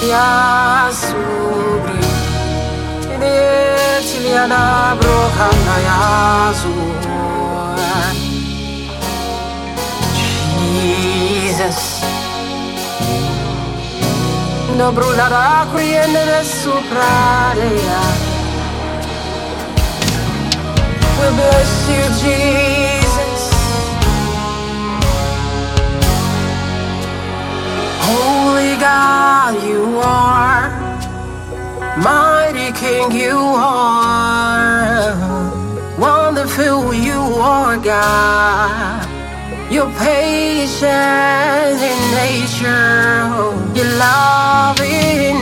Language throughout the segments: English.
Ya sobre Tiliana Brokana Yazu. Jesus No brularà criende soprarea. We bless you, Jesus. Holy God, you are. Mighty King, you are. Wonderful, you are, God. You're patient in nature. You're loving in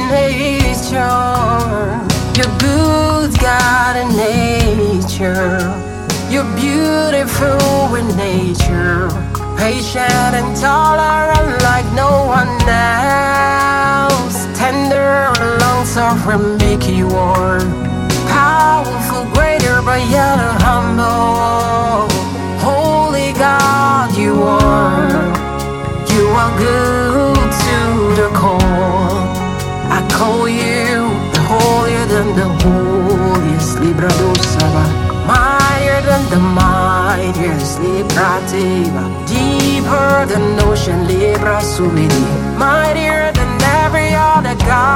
nature. You're good, God, in nature. You're beautiful in nature. Patient and tolerant like no one else. Tender and long-suffering, make you warm. Powerful, greater, but yet humble. Holy God, you are. You are good to the core. I call you the holier than the holiest. Libra dosava. Mightier than the mightiest. Libra teva. Deeper than ocean. Libra subidi. Mightier than every other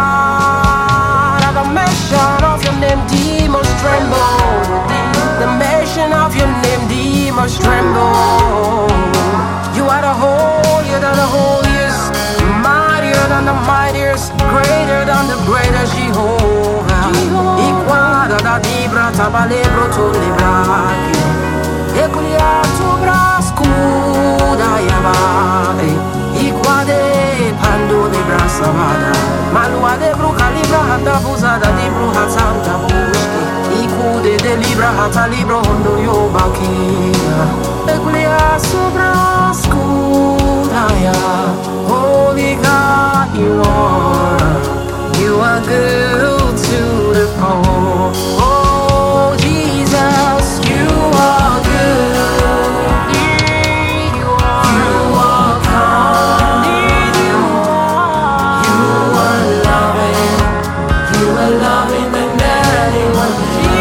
God. At the mention of your name, demons tremble. The mention of your name, demons tremble. You are the holier than the holiest, mightier than the mightiest, greater than the greatest Jehovah. Igual da libra tabalebro to libraki. Eculia tu brascuda yavade. Iguade pando libra savada. Malua de bruca libra hata buzada di bruja santa busque. Ikude de libra hata libro hondo yo bakia. Eculia sobra scudaya. Holy God, you are good to the core. Oh Jesus, you are good. You are kind. You are loving. You are loving than anyone.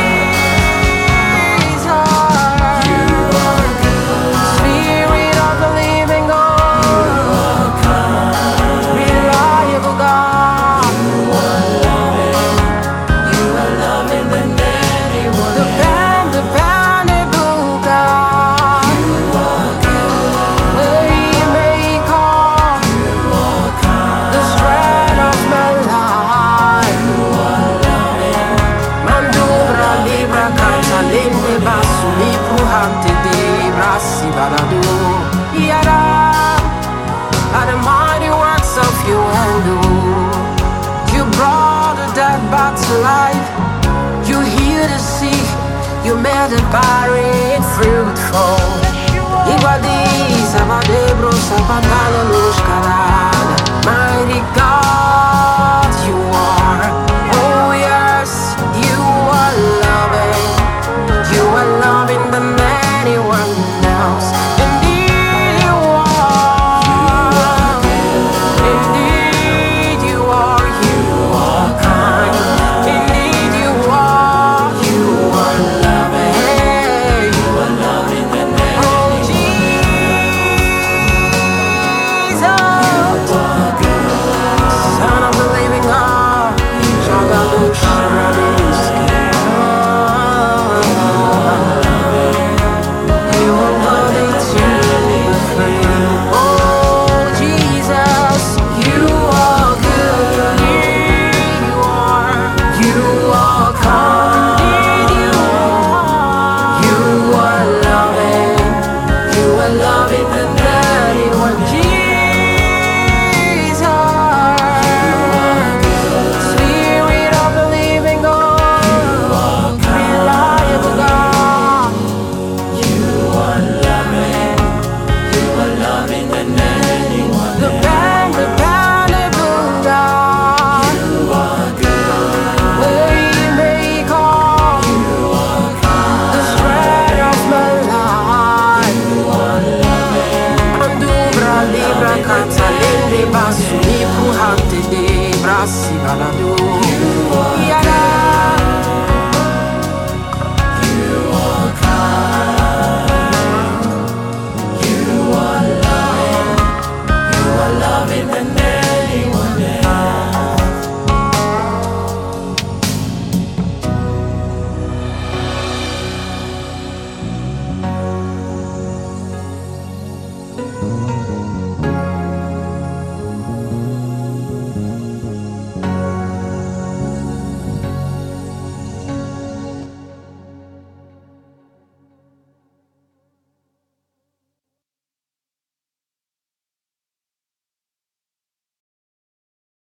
Are the mighty works of your hand. You brought the dead back to life. You healed the sick. You made the barren fruitful. Ibadi sabadebro sabata.